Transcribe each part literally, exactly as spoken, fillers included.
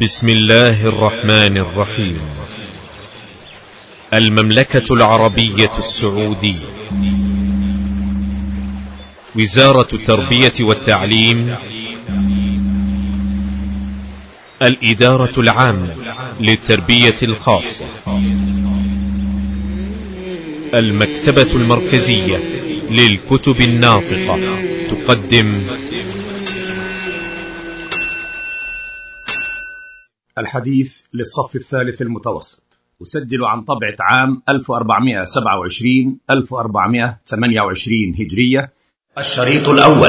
بسم الله الرحمن الرحيم. المملكة العربية السعودية، وزارة التربية والتعليم، الإدارة العامة للتربية الخاصة، المكتبة المركزية للكتب الناطقة تقدم الحديث للصف الثالث المتوسط، أسجل عن طبعة عام ألف وأربعمائة وسبعة وعشرين ألف وأربعمائة وثمانية وعشرين هجرية. الشريط الأول.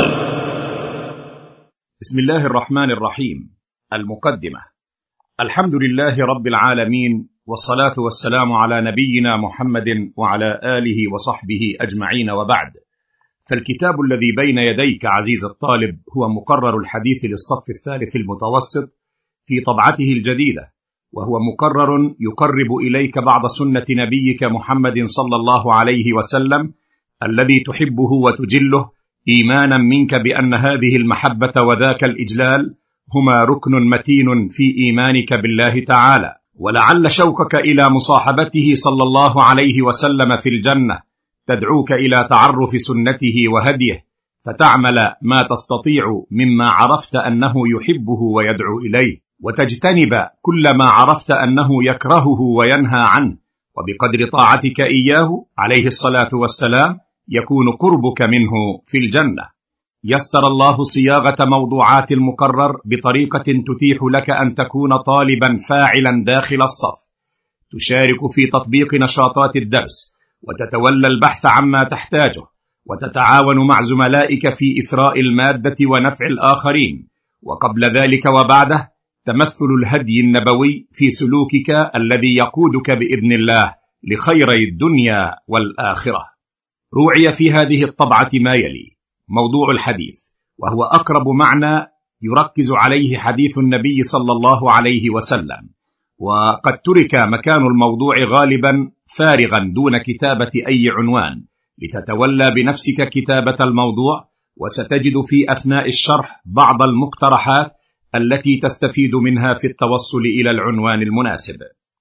بسم الله الرحمن الرحيم. المقدمة. الحمد لله رب العالمين، والصلاة والسلام على نبينا محمد وعلى آله وصحبه أجمعين، وبعد. فالكتاب الذي بين يديك عزيز الطالب هو مقرر الحديث للصف الثالث المتوسط في طبعته الجديدة، وهو مقرر يقرب إليك بعض سنة نبيك محمد صلى الله عليه وسلم الذي تحبه وتجله، إيمانا منك بأن هذه المحبة وذاك الإجلال هما ركن متين في إيمانك بالله تعالى، ولعل شوقك إلى مصاحبته صلى الله عليه وسلم في الجنة تدعوك إلى تعرف سنته وهديه، فتعمل ما تستطيع مما عرفت أنه يحبه ويدعو إليه، وتجتنب كل ما عرفت أنه يكرهه وينهى عنه، وبقدر طاعتك إياه عليه الصلاة والسلام يكون قربك منه في الجنة. يسر الله صياغة موضوعات المقرر بطريقة تتيح لك أن تكون طالبا فاعلا داخل الصف، تشارك في تطبيق نشاطات الدرس، وتتولى البحث عما تحتاجه، وتتعاون مع زملائك في إثراء المادة ونفع الآخرين، وقبل ذلك وبعده تمثل الهدي النبوي في سلوكك الذي يقودك بإذن الله لخيري الدنيا والآخرة. روعي في هذه الطبعة ما يلي: موضوع الحديث، وهو أقرب معنى يركز عليه حديث النبي صلى الله عليه وسلم، وقد ترك مكان الموضوع غالبا فارغا دون كتابة أي عنوان، لتتولى بنفسك كتابة الموضوع، وستجد في أثناء الشرح بعض المقترحات التي تستفيد منها في التوصل إلى العنوان المناسب.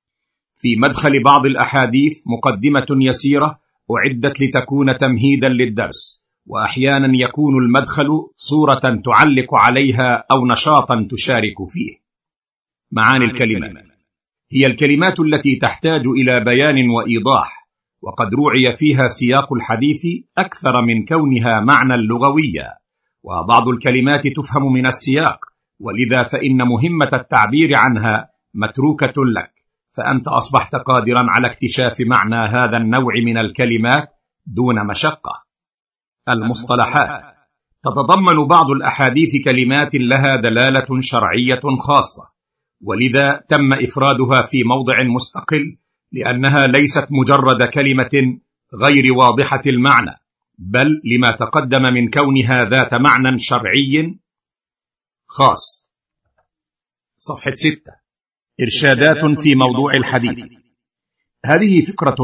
في مدخل بعض الأحاديث مقدمة يسيرة أعدت لتكون تمهيدا للدرس، وأحيانا يكون المدخل صورة تعلق عليها أو نشاطا تشارك فيه. معاني الكلمات هي الكلمات التي تحتاج إلى بيان وإيضاح، وقد روعي فيها سياق الحديث أكثر من كونها معنى لغوية، وبعض الكلمات تفهم من السياق، ولذا فإن مهمة التعبير عنها متروكة لك، فأنت أصبحت قادرا على اكتشاف معنى هذا النوع من الكلمات دون مشقة. المصطلحات تتضمن بعض الأحاديث كلمات لها دلالة شرعية خاصة، ولذا تم إفرادها في موضع مستقل، لأنها ليست مجرد كلمة غير واضحة المعنى، بل لما تقدم من كونها ذات معنى شرعي خاص. صفحة ستة. إرشادات في موضوع الحديث. هذه فكرة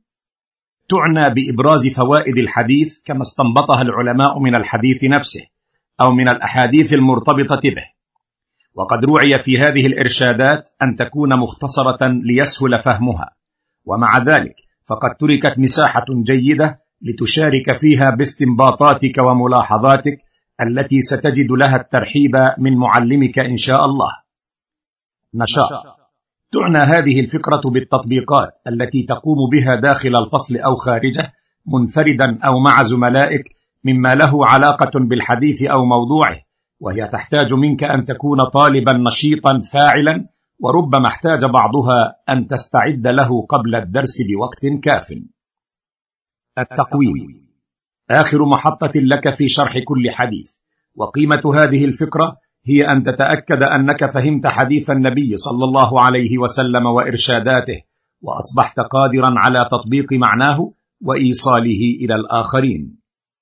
تعنى بإبراز فوائد الحديث كما استنبطها العلماء من الحديث نفسه أو من الأحاديث المرتبطة به، وقد روعي في هذه الإرشادات أن تكون مختصرة ليسهل فهمها، ومع ذلك فقد تركت مساحة جيدة لتشارك فيها باستنباطاتك وملاحظاتك التي ستجد لها الترحيب من معلمك إن شاء الله. نشاط. تعنى هذه الفكرة بالتطبيقات التي تقوم بها داخل الفصل أو خارجه، منفردا أو مع زملائك، مما له علاقة بالحديث أو موضوعه، وهي تحتاج منك أن تكون طالبا نشيطا فاعلا، وربما احتاج بعضها أن تستعد له قبل الدرس بوقت كاف. التقويم. آخر محطة لك في شرح كل حديث، وقيمة هذه الفكرة هي أن تتأكد أنك فهمت حديث النبي صلى الله عليه وسلم وإرشاداته، وأصبحت قادرا على تطبيق معناه وإيصاله إلى الآخرين.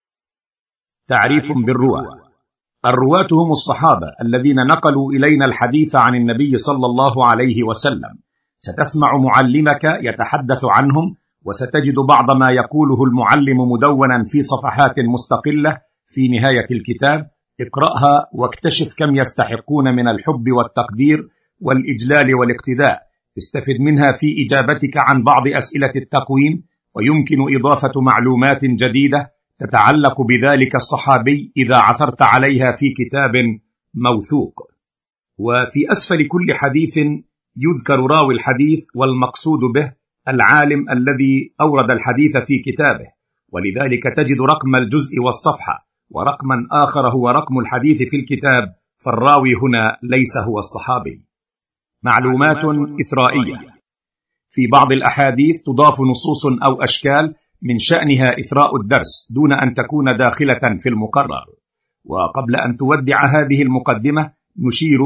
تعريف بالرواة. الرواة هم الصحابة الذين نقلوا إلينا الحديث عن النبي صلى الله عليه وسلم. ستسمع معلمك يتحدث عنهم، وستجد بعض ما يقوله المعلم مدونا في صفحات مستقلة في نهاية الكتاب. اقرأها واكتشف كم يستحقون من الحب والتقدير، والإجلال والاقتداء. استفد منها في إجابتك عن بعض أسئلة التقويم، ويمكن إضافة معلومات جديدة تتعلق بذلك الصحابي إذا عثرت عليها في كتاب موثوق. وفي أسفل كل حديث يذكر راوي الحديث والمقصود به العالم الذي أورد الحديث في كتابه، ولذلك تجد رقم الجزء والصفحة، ورقما آخر هو رقم الحديث في الكتاب، فالراوي هنا ليس هو الصحابي. معلومات إثرائية: في بعض الأحاديث تضاف نصوص أو أشكال من شأنها إثراء الدرس دون أن تكون داخلة في المقرر. وقبل أن تودع هذه المقدمة نشير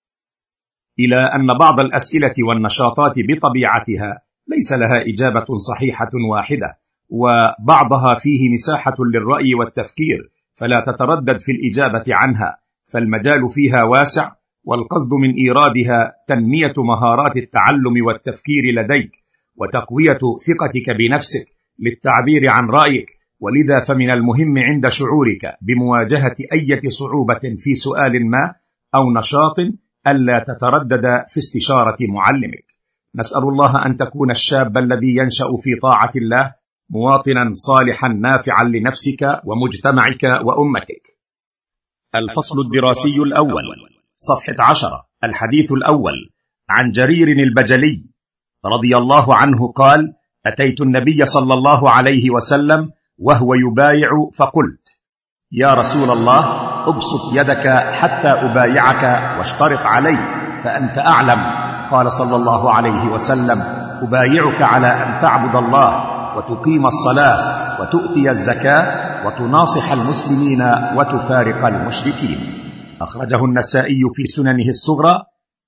إلى أن بعض الأسئلة والنشاطات بطبيعتها ليس لها إجابة صحيحة واحدة، وبعضها فيه مساحة للرأي والتفكير، فلا تتردد في الإجابة عنها، فالمجال فيها واسع، والقصد من إيرادها تنمية مهارات التعلم والتفكير لديك، وتقوية ثقتك بنفسك للتعبير عن رأيك. ولذا فمن المهم عند شعورك بمواجهة أي صعوبة في سؤال ما أو نشاط ألا تتردد في استشارة معلمك. نسأل الله أن تكون الشاب الذي ينشأ في طاعة الله مواطنا صالحا نافعا لنفسك ومجتمعك وأمتك. الفصل الدراسي الأول، صفحة عشرة، الحديث الأول، عن جرير البجلي رضي الله عنه قال: أتيت النبي صلى الله عليه وسلم وهو يبايع، فقلت: يا رسول الله، أبسط يدك حتى أبايعك واشترط علي، فأنت أعلم. قال صلى الله عليه وسلم: أبايعك على أن تعبد الله وتقيم الصلاة وتؤتي الزكاة وتناصح المسلمين وتفارق المشركين. أخرجه النسائي في سننه الصغرى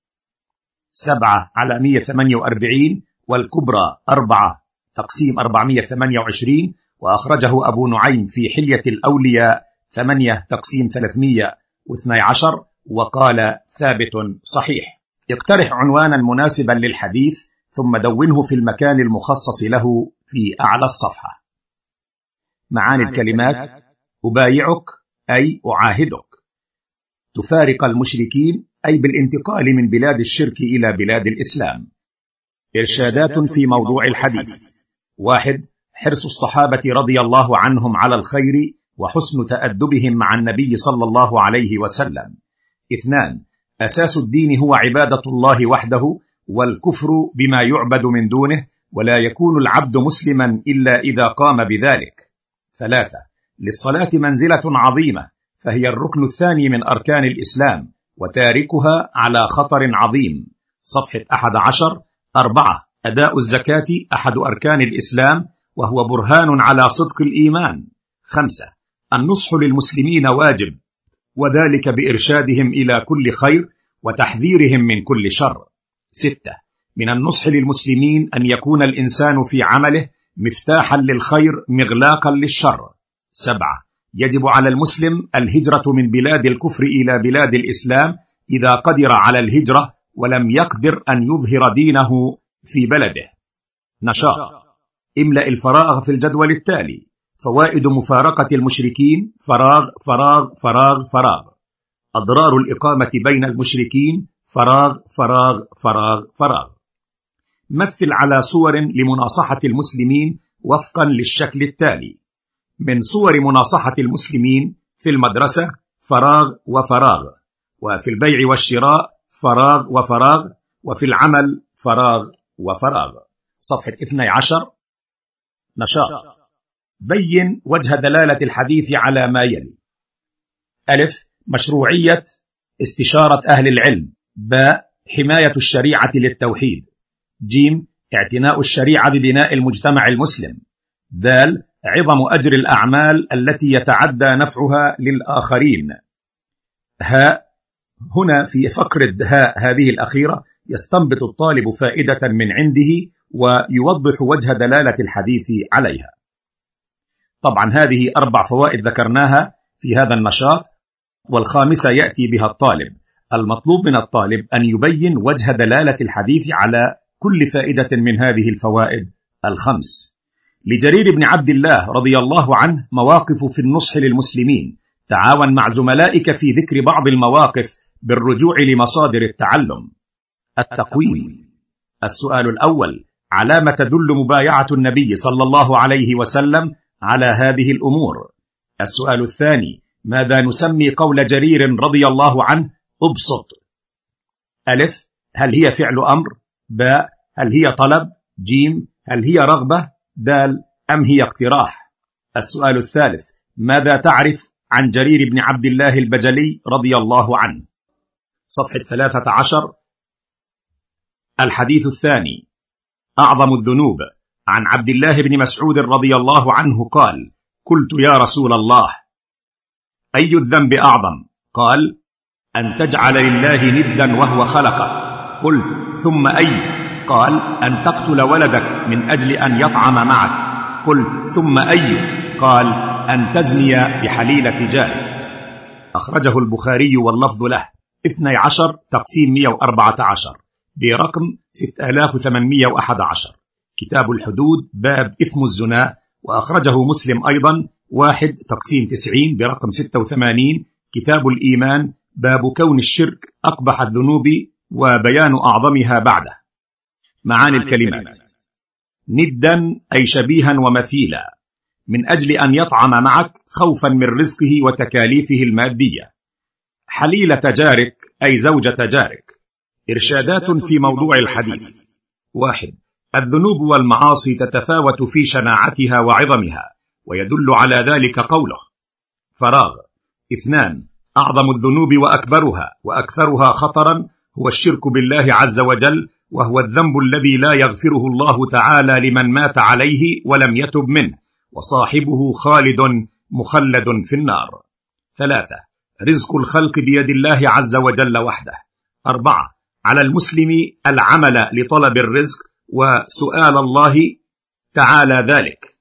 سبعة على مئة وثمانية وأربعين، والكبرى أربعة تقسيم أربعمئة وثمانية وعشرين، وأخرجه أبو نعيم في حلية الأولياء ثمانية تقسيم ثلاثمئة واثني عشر، وقال ثابت صحيح. اقترح عنوانا مناسبا للحديث ثم دونه في المكان المخصص له في أعلى الصفحة. معاني الكلمات: أبايعك أي أعاهدك، تفارق المشركين أي بالانتقال من بلاد الشرك إلى بلاد الإسلام. إرشادات في موضوع الحديث: واحد، حرص الصحابة رضي الله عنهم على الخير وحسن تأدبهم مع النبي صلى الله عليه وسلم. اثنان، أساس الدين هو عبادة الله وحده والكفر بما يعبد من دونه، ولا يكون العبد مسلما إلا إذا قام بذلك. ثلاثة، للصلاة منزلة عظيمة، فهي الركن الثاني من أركان الإسلام، وتاركها على خطر عظيم. صفحة أحد عشر. أربعة، أداء الزكاة أحد أركان الإسلام، وهو برهان على صدق الإيمان. خمسة، النصح للمسلمين واجب، وذلك بإرشادهم إلى كل خير وتحذيرهم من كل شر. ستة، من النصح للمسلمين أن يكون الإنسان في عمله مفتاحا للخير مغلاقا للشر. سبعة، يجب على المسلم الهجرة من بلاد الكفر إلى بلاد الإسلام إذا قدر على الهجرة ولم يقدر أن يظهر دينه في بلده. نشاط: املأ الفراغ في الجدول التالي. فوائد مفارقة المشركين: فراغ فراغ فراغ فراغ. أضرار الإقامة بين المشركين: فراغ فراغ فراغ فراغ. مثل على صور لمناصحة المسلمين وفقا للشكل التالي: من صور مناصحة المسلمين في المدرسة: فراغ وفراغ، وفي البيع والشراء: فراغ وفراغ، وفي العمل: فراغ وفراغ. صفحة اثني عشر. نشاط: بين وجه دلالة الحديث على ما يلي: ألف، مشروعية استشارة أهل العلم. باء، حماية الشريعة للتوحيد. جيم، اعتناء الشريعة ببناء المجتمع المسلم. دال، عظم أجر الأعمال التي يتعدى نفعها للآخرين. هاء، هنا في فقرة هاء هذه الأخيرة يستنبط الطالب فائدة من عنده ويوضح وجه دلالة الحديث عليها. طبعا هذه أربع فوائد ذكرناها في هذا النشاط، والخامسة يأتي بها الطالب. المطلوب من الطالب أن يبين وجه دلالة الحديث على كل فائدة من هذه الفوائد الخمس. لجرير بن عبد الله رضي الله عنه مواقف في النصح للمسلمين. تعاون مع زملائك في ذكر بعض المواقف بالرجوع لمصادر التعلم. التقويم. السؤال الأول: على ما تدل مبايعة النبي صلى الله عليه وسلم على هذه الأمور؟ السؤال الثاني: ماذا نسمي قول جرير رضي الله عنه أبسط؟ ألف: هل هي فعل أمر؟ باء: هل هي طلب؟ جيم: هل هي رغبة؟ دال: أم هي اقتراح؟ السؤال الثالث: ماذا تعرف عن جرير بن عبد الله البجلي رضي الله عنه؟ صفحة ثلاثة عشر. الحديث الثاني: أعظم الذنوب. عن عبد الله بن مسعود رضي الله عنه قال: قلت يا رسول الله، أي الذنب أعظم؟ قال: أن تجعل لله ندا وهو خلقه. قلت: ثم أي؟ قال: أن تقتل ولدك من أجل أن يطعم معك. قلت: ثم أي؟ قال: أن تزني بحليلة جارك. أخرجه البخاري واللفظ له. اثني عشر تقسيم مئة وأربعة عشر برقم ستة آلاف وثمانمئة وأحد عشر، كتاب الحدود، باب إثم الزنا. وأخرجه مسلم أيضا، واحد تقسيم تسعين برقم ستة وثمانين، كتاب الإيمان، باب كون الشرك أقبح الذنوب وبيان أعظمها بعده. معاني الكلمات: ندا أي شبيها ومثيلا، من أجل أن يطعم معك خوفا من رزقه وتكاليفه المادية. حليلة جارك أي زوجة جارك. إرشادات في موضوع الحديث: واحد: الذنوب والمعاصي تتفاوت في شناعتها وعظمها، ويدل على ذلك قوله: فراغ. اثنان: أعظم الذنوب وأكبرها وأكثرها خطرا هو الشرك بالله عز وجل، وهو الذنب الذي لا يغفره الله تعالى لمن مات عليه ولم يتب منه، وصاحبه خالد مخلد في النار. ثلاثة: رزق الخلق بيد الله عز وجل وحده. أربعة: على المسلم العمل لطلب الرزق وسؤال الله تعالى ذلك.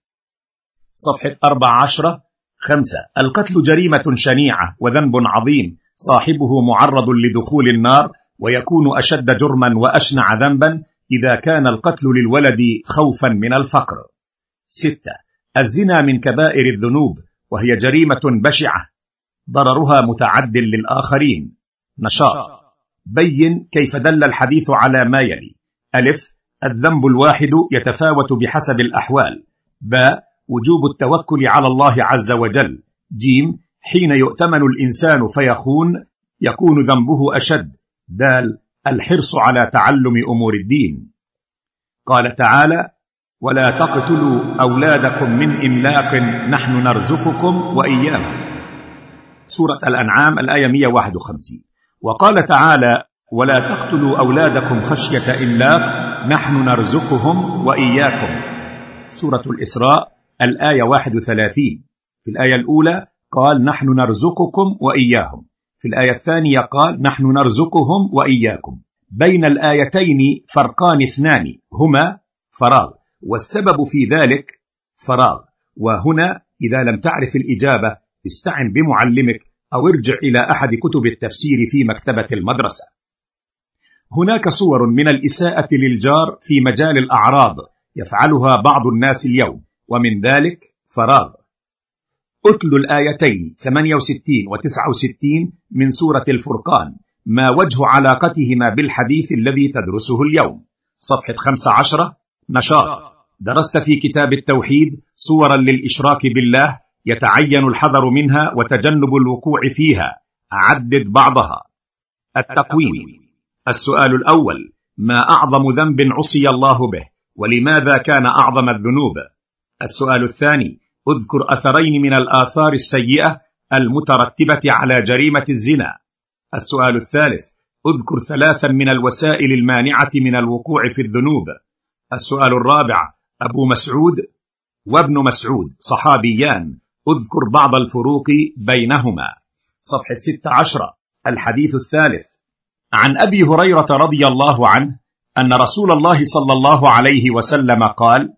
صفحة أربع عشرة. خمسة: القتل جريمة شنيعة وذنب عظيم، صاحبه معرض لدخول النار، ويكون أشد جرما وأشنع ذنبا إذا كان القتل للولد خوفا من الفقر. ستة: الزنا من كبائر الذنوب، وهي جريمة بشعة ضررها متعد للآخرين. نشاط: بين كيف دل الحديث على ما يلي: ألف: الذنب الواحد يتفاوت بحسب الأحوال. باء: وجوب التوكل على الله عز وجل. جيم: حين يؤتمن الإنسان فيخون يكون ذنبه أشد. دال: الحرص على تعلم أمور الدين. قال تعالى: ولا تقتلوا أولادكم من إملاق نحن نرزقكم وإياهم. سورة الأنعام الآية مئة وواحد وخمسين. وقال تعالى: ولا تقتلوا أولادكم خشية إملاق نحن نرزقهم وإياكم. سورة الإسراء الآية واحد وثلاثين. في الآية الأولى قال: نحن نرزقكم وإياهم. في الآية الثانية قال: نحن نرزقهم وإياكم. بين الآيتين فرقان اثنان هما فراغ، والسبب في ذلك فراغ. وهنا إذا لم تعرف الإجابة استعن بمعلمك أو ارجع إلى أحد كتب التفسير في مكتبة المدرسة. هناك صور من الإساءة للجار في مجال الأعراض يفعلها بعض الناس اليوم، ومن ذلك فراغ. أتل الآيتين ثمانية وستين وتسعة وستين من سورة الفرقان، ما وجه علاقتهما بالحديث الذي تدرسه اليوم. صفحة خمسة عشرة. نشاط: درست في كتاب التوحيد صورا للإشراك بالله يتعين الحذر منها وتجنب الوقوع فيها، عدد بعضها. التقويم. السؤال الأول: ما أعظم ذنب عصي الله به، ولماذا كان أعظم الذنوب؟ السؤال الثاني: اذكر أثرين من الآثار السيئة المترتبة على جريمة الزنا. السؤال الثالث: اذكر ثلاثا من الوسائل المانعة من الوقوع في الذنوب. السؤال الرابع: أبو مسعود وابن مسعود صحابيان، اذكر بعض الفروق بينهما. صفحة ستة عشرة. الحديث الثالث: عن أبي هريرة رضي الله عنه أن رسول الله صلى الله عليه وسلم قال: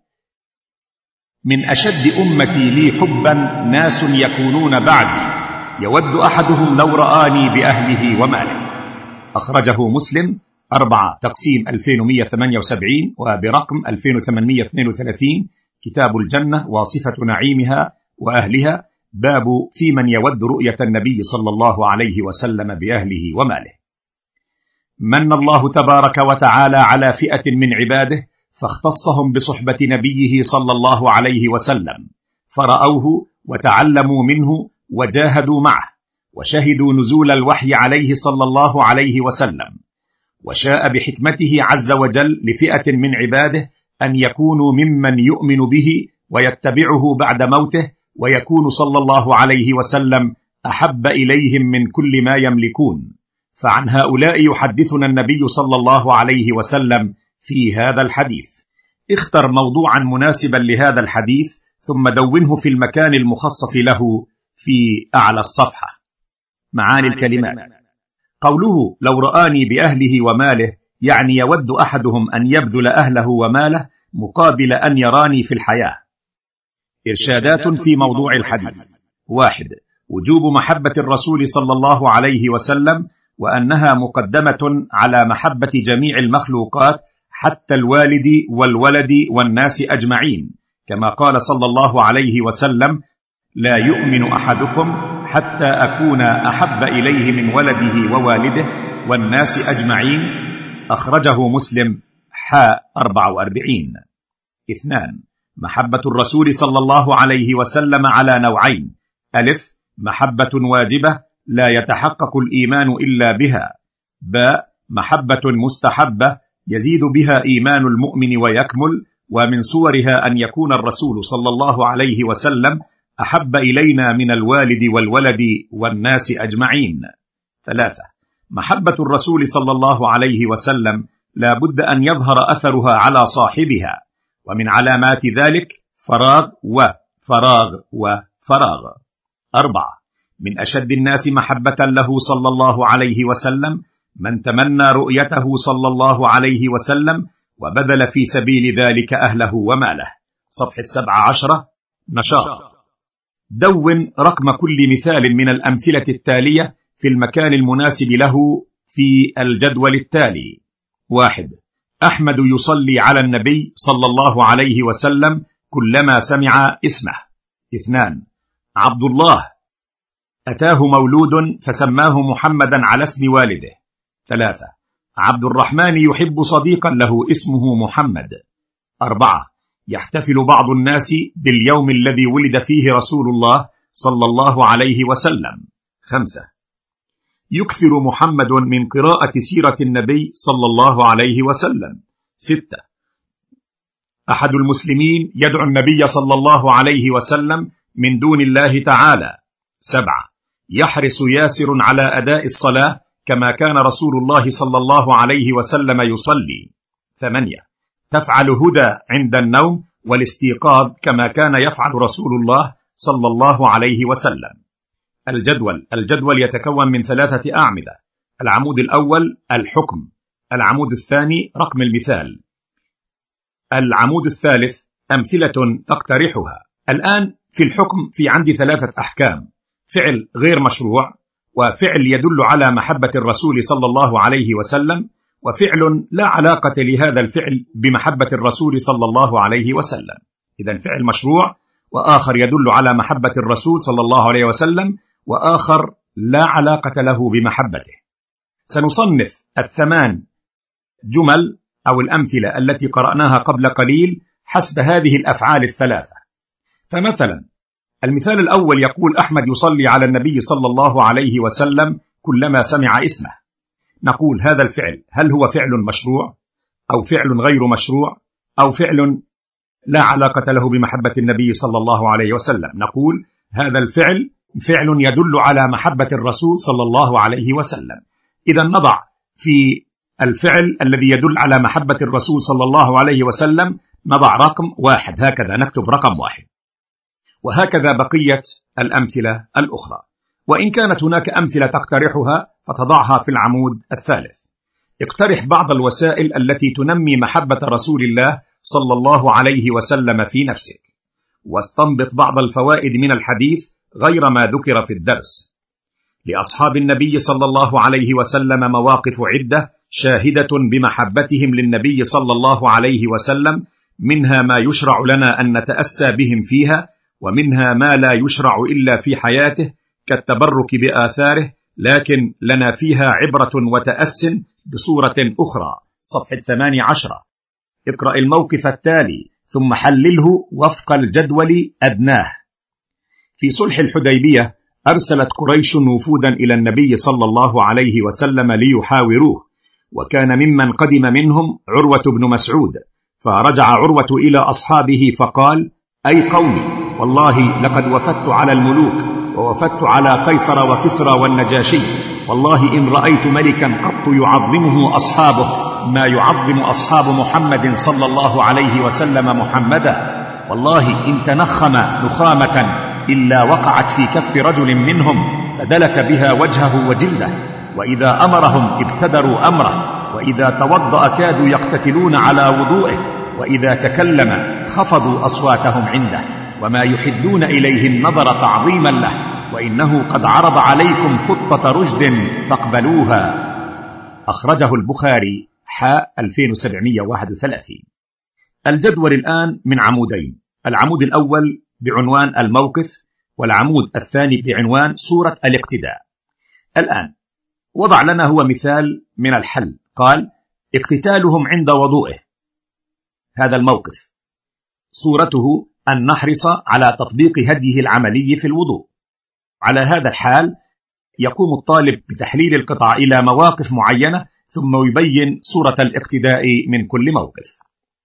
من أشد أمتي لي حبا ناس يكونون بعدي، يود أحدهم لو رآني بأهله وماله. أخرجه مسلم، أربعة تقسيم ألفين ومئة وثمانية وسبعين وبرقم ألفين وثمانمئة واثنين وثلاثين، كتاب الجنة وصفة نعيمها وأهلها، باب في من يود رؤية النبي صلى الله عليه وسلم بأهله وماله. من الله تبارك وتعالى على فئة من عباده فاختصهم بصحبة نبيه صلى الله عليه وسلم، فرأوه وتعلموا منه وجاهدوا معه، وشهدوا نزول الوحي عليه صلى الله عليه وسلم. وشاء بحكمته عز وجل لفئة من عباده أن يكونوا ممن يؤمن به ويتبعه بعد موته، ويكون صلى الله عليه وسلم أحب إليهم من كل ما يملكون. فعن هؤلاء يحدثنا النبي صلى الله عليه وسلم في هذا الحديث. اختر موضوعا مناسبا لهذا الحديث ثم دونه في المكان المخصص له في أعلى الصفحة. معاني الكلمات: قوله لو رآني بأهله وماله، يعني يود أحدهم أن يبذل أهله وماله مقابل أن يراني في الحياة. إرشادات في موضوع الحديث: واحد، وجوب محبة الرسول صلى الله عليه وسلم، وأنها مقدمة على محبة جميع المخلوقات حتى الوالد والولد والناس أجمعين، كما قال صلى الله عليه وسلم: لا يؤمن أحدكم حتى أكون أحب إليه من ولده ووالده والناس أجمعين. أخرجه مسلم حاء أربعة وأربعين. اثنان، محبة الرسول صلى الله عليه وسلم على نوعين: ألف، محبة واجبة لا يتحقق الإيمان إلا بها، باء، محبة مستحبة يزيد بها إيمان المؤمن ويكمل، ومن صورها أن يكون الرسول صلى الله عليه وسلم أحب إلينا من الوالد والولد والناس أجمعين. ثلاثة، محبة الرسول صلى الله عليه وسلم لا بد أن يظهر أثرها على صاحبها، ومن علامات ذلك فراغ وفراغ وفراغ. أربعة، من أشد الناس محبة له صلى الله عليه وسلم من تمنى رؤيته صلى الله عليه وسلم وبذل في سبيل ذلك أهله وماله. صفحة سبعة عشرة. نشاط: دون رقم كل مثال من الأمثلة التالية في المكان المناسب له في الجدول التالي. واحد، أحمد يصلي على النبي صلى الله عليه وسلم كلما سمع اسمه. اثنان، عبد الله أتاه مولود فسماه محمدا على اسم والده. ثلاثة، عبد الرحمن يحب صديقا له اسمه محمد. أربعة، يحتفل بعض الناس باليوم الذي ولد فيه رسول الله صلى الله عليه وسلم. خمسة، يكثر محمد من قراءة سيرة النبي صلى الله عليه وسلم. ستة، أحد المسلمين يدعو النبي صلى الله عليه وسلم من دون الله تعالى. سبعة، يحرص ياسر على أداء الصلاة كما كان رسول الله صلى الله عليه وسلم يصلي. ثمانية، تفعل هدى عند النوم والاستيقاظ كما كان يفعل رسول الله صلى الله عليه وسلم. الجدول الجدول يتكون من ثلاثة أعمدة: العمود الأول الحكم، العمود الثاني رقم المثال، العمود الثالث أمثلة تقترحها. الآن في الحكم في عندي ثلاثة أحكام: فعل غير مشروع، وفعل يدل على محبة الرسول صلى الله عليه وسلم، وفعل لا علاقة لهذا الفعل بمحبة الرسول صلى الله عليه وسلم. إذن فعل مشروع، وآخر يدل على محبة الرسول صلى الله عليه وسلم، وآخر لا علاقة له بمحبته. سنصنف الثمان جمل أو الأمثلة التي قرأناها قبل قليل حسب هذه الأفعال الثلاثة. فمثلا المثال الأول يقول: أحمد يصلي على النبي صلى الله عليه وسلم كلما سمع اسمه. نقول هذا الفعل هل هو فعل مشروع أو فعل غير مشروع أو فعل لا علاقة له بمحبة النبي صلى الله عليه وسلم؟ نقول هذا الفعل فعل يدل على محبة الرسول صلى الله عليه وسلم. إذا نضع في الفعل الذي يدل على محبة الرسول صلى الله عليه وسلم نضع رقم واحد، هكذا نكتب رقم واحد، وهكذا بقية الأمثلة الأخرى. وإن كانت هناك أمثلة تقترحها فتضعها في العمود الثالث. اقترح بعض الوسائل التي تنمي محبة رسول الله صلى الله عليه وسلم في نفسك، واستنبط بعض الفوائد من الحديث غير ما ذكر في الدرس. لأصحاب النبي صلى الله عليه وسلم مواقف عدة شاهدة بمحبتهم للنبي صلى الله عليه وسلم، منها ما يشرع لنا أن نتأسى بهم فيها، ومنها ما لا يشرع إلا في حياته كالتبرك بآثاره لكن لنا فيها عبرة وتأس بصورة أخرى. صفحة ثمانية عشر. اقرأ الموقف التالي ثم حلله وفق الجدول أدناه. في صلح الحديبية أرسلت قريش وفودا إلى النبي صلى الله عليه وسلم ليحاوروه، وكان ممن قدم منهم عروة بن مسعود، فرجع عروة إلى أصحابه فقال: أي قومي، والله لقد وفدت على الملوك، ووفدت على قيصر وكسرى والنجاشي، والله إن رأيت ملكا قط يعظمه أصحابه ما يعظم أصحاب محمد صلى الله عليه وسلم محمدا، والله إن تنخم نخامة إلا وقعت في كف رجل منهم فدلك بها وجهه وجلده، وإذا أمرهم ابتدروا أمره، وإذا توضأ كادوا يقتتلون على وضوئه، وإذا تكلم خفضوا أصواتهم عنده، وما يحدون إليه النظر تعظيما له، وإنه قد عرض عليكم خطة رشد فاقبلوها. أخرجه البخاري حاء ألفين وسبعمائة وواحد وثلاثين. الجدول الآن من عمودين، العمود الأول بعنوان الموقف، والعمود الثاني بعنوان صورة الاقتداء. الآن وضع لنا هو مثال من الحل، قال: اقتتالهم عند وضوئه، هذا الموقف. صورته أن نحرص على تطبيق هديه العملي في الوضوء. على هذا الحال يقوم الطالب بتحليل القطع إلى مواقف معينة، ثم يبين صورة الاقتداء من كل موقف.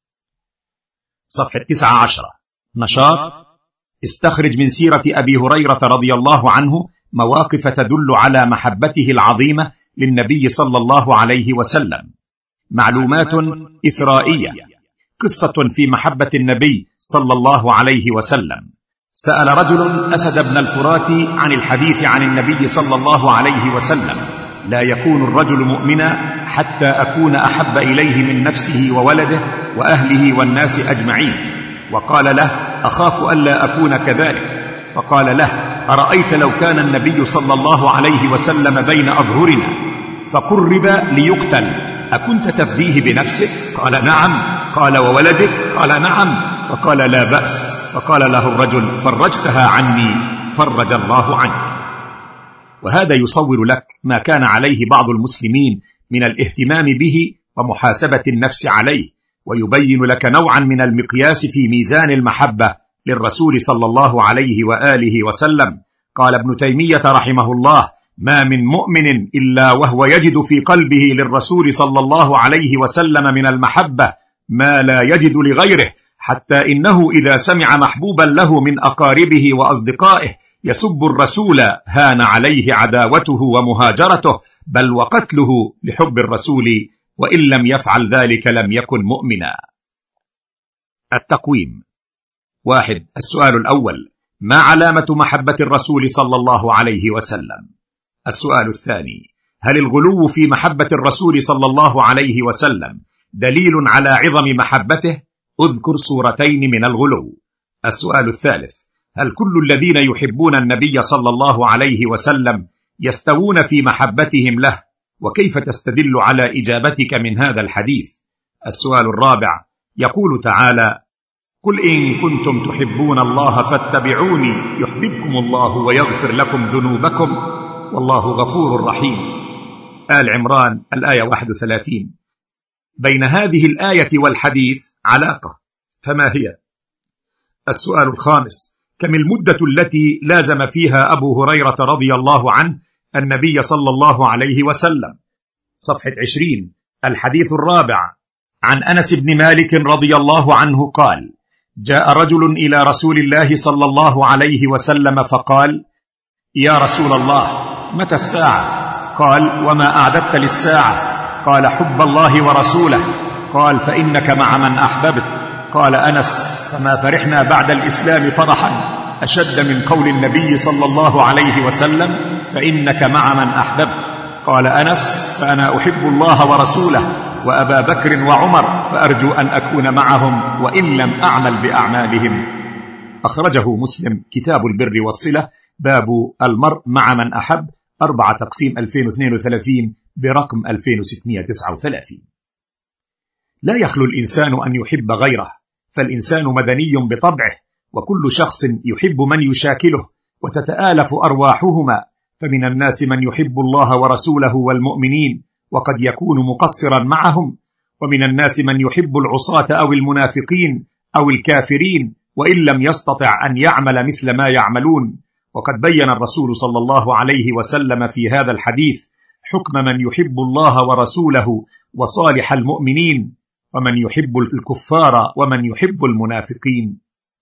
صفحة تسعة عشر. نشاط: استخرج من سيرة أبي هريرة رضي الله عنه مواقف تدل على محبته العظيمة للنبي صلى الله عليه وسلم. معلومات إثرائية: قصة في محبة النبي صلى الله عليه وسلم. سأل رجل أسد بن الفرات عن الحديث عن النبي صلى الله عليه وسلم: لا يكون الرجل مؤمنا حتى أكون أحب إليه من نفسه وولده وأهله والناس أجمعين. وقال له: أخاف ألا أكون كذلك. فقال له: أرأيت لو كان النبي صلى الله عليه وسلم بين أظهرنا فقرب ليقتل، أكنت تفديه بنفسك؟ قال: نعم. قال: وولدك؟ قال: نعم. فقال: لا بأس. فقال له الرجل: فرجتها عني فرج الله عنك. وهذا يصور لك ما كان عليه بعض المسلمين من الاهتمام به ومحاسبة النفس عليه، ويبين لك نوعا من المقياس في ميزان المحبة للرسول صلى الله عليه وآله وسلم. قال ابن تيمية رحمه الله: ما من مؤمن إلا وهو يجد في قلبه للرسول صلى الله عليه وسلم من المحبة ما لا يجد لغيره، حتى إنه إذا سمع محبوبا له من أقاربه وأصدقائه يسب الرسول هان عليه عداوته ومهاجرته، بل وقتله لحب الرسول، وإن لم يفعل ذلك لم يكن مؤمنا. التقويم: واحد. السؤال الأول: ما علامة محبة الرسول صلى الله عليه وسلم؟ السؤال الثاني: هل الغلو في محبة الرسول صلى الله عليه وسلم دليل على عظم محبته؟ اذكر صورتين من الغلو. السؤال الثالث: هل كل الذين يحبون النبي صلى الله عليه وسلم يستوون في محبتهم له؟ وكيف تستدل على إجابتك من هذا الحديث؟ السؤال الرابع: يقول تعالى: قل إن كنتم تحبون الله فاتبعوني يحببكم الله ويغفر لكم ذنوبكم والله غفور رحيم. آل عمران الآية واحد وثلاثين. بين هذه الآية والحديث علاقة، فما هي؟ السؤال الخامس: كم المدة التي لازم فيها أبو هريرة رضي الله عنه النبي صلى الله عليه وسلم؟ صفحة عشرين. الحديث الرابع عن أنس بن مالك رضي الله عنه قال: جاء رجل إلى رسول الله صلى الله عليه وسلم فقال: يا رسول الله، متى الساعة؟ قال: وما أعددت للساعة؟ قال: حب الله ورسوله. قال: فإنك مع من أحببت. قال أنس: فما فرحنا بعد الإسلام فرحا أشد من قول النبي صلى الله عليه وسلم: فإنك مع من أحببت. قال أنس: فأنا أحب الله ورسوله وأبا بكر وعمر، فأرجو أن أكون معهم وإن لم أعمل بأعمالهم. أخرجه مسلم كتاب البر والصلة، باب المرء مع من أحب، أربعة تقسيم ألفين واثنين وثلاثين برقم ألفين وستمائة وتسعة وثلاثين. لا يخلو الإنسان أن يحب غيره، فالإنسان مدني بطبعه، وكل شخص يحب من يشاكله وتتآلف أرواحهما، فمن الناس من يحب الله ورسوله والمؤمنين وقد يكون مقصرا معهم، ومن الناس من يحب العصاة أو المنافقين أو الكافرين وإن لم يستطع أن يعمل مثل ما يعملون. وقد بين الرسول صلى الله عليه وسلم في هذا الحديث حكم من يحب الله ورسوله وصالح المؤمنين، ومن يحب الكفار ومن يحب المنافقين.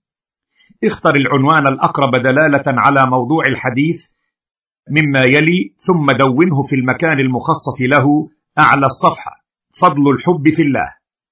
اختر العنوان الأقرب دلالة على موضوع الحديث مما يلي، ثم دونه في المكان المخصص له أعلى الصفحة: فضل الحب في الله،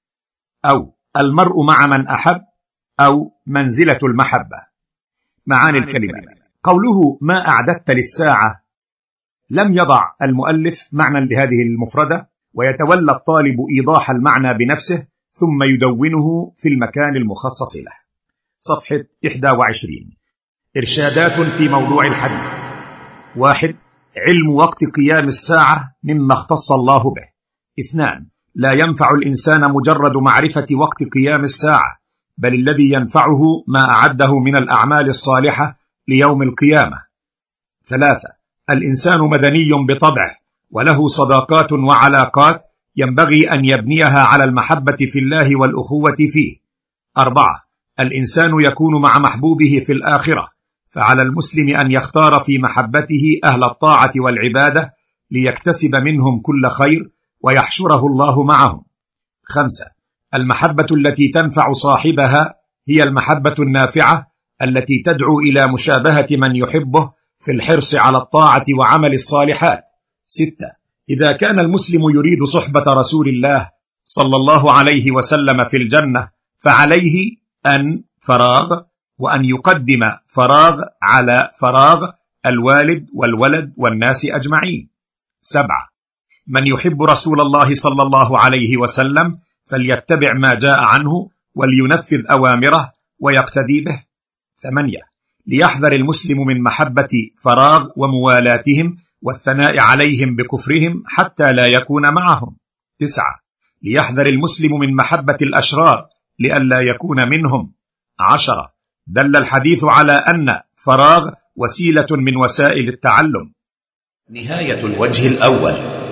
أو المرء مع من أحب، أو منزلة المحبة. معاني الكلمات: قوله ما أعددت للساعة، لم يضع المؤلف معنى لهذه المفردة، ويتولى الطالب إيضاح المعنى بنفسه ثم يدونه في المكان المخصص له. صفحة إحدى وعشرين. إرشادات في موضوع الحديث: واحد. علم وقت قيام الساعة مما اختص الله به. اثنان. لا ينفع الإنسان مجرد معرفة وقت قيام الساعة، بل الذي ينفعه ما أعده من الأعمال الصالحة ليوم القيامة. ثلاثة. الإنسان مدني بطبعه، وله صداقات وعلاقات ينبغي أن يبنيها على المحبة في الله والأخوة فيه. أربعة. الإنسان يكون مع محبوبه في الآخرة، فعلى المسلم أن يختار في محبته أهل الطاعة والعبادة ليكتسب منهم كل خير ويحشره الله معهم. خمسة. المحبة التي تنفع صاحبها هي المحبة النافعة التي تدعو إلى مشابهة من يحبه في الحرص على الطاعة وعمل الصالحات. ستة. إذا كان المسلم يريد صحبة رسول الله صلى الله عليه وسلم في الجنة، فعليه أن فراغ وأن يقدم فراغ على فراغ الوالد والولد والناس أجمعين. سبعة. من يحب رسول الله صلى الله عليه وسلم فليتبع ما جاء عنه ولينفذ أوامره ويقتدي به. ثمانية. ليحذر المسلم من محبة فراغ وموالاتهم والثناء عليهم بكفرهم حتى لا يكون معهم. تسعة. ليحذر المسلم من محبة الأشرار لئلا يكون منهم. عشرة. دل الحديث على أن فراغ وسيلة من وسائل التعلم. نهاية الوجه الأول.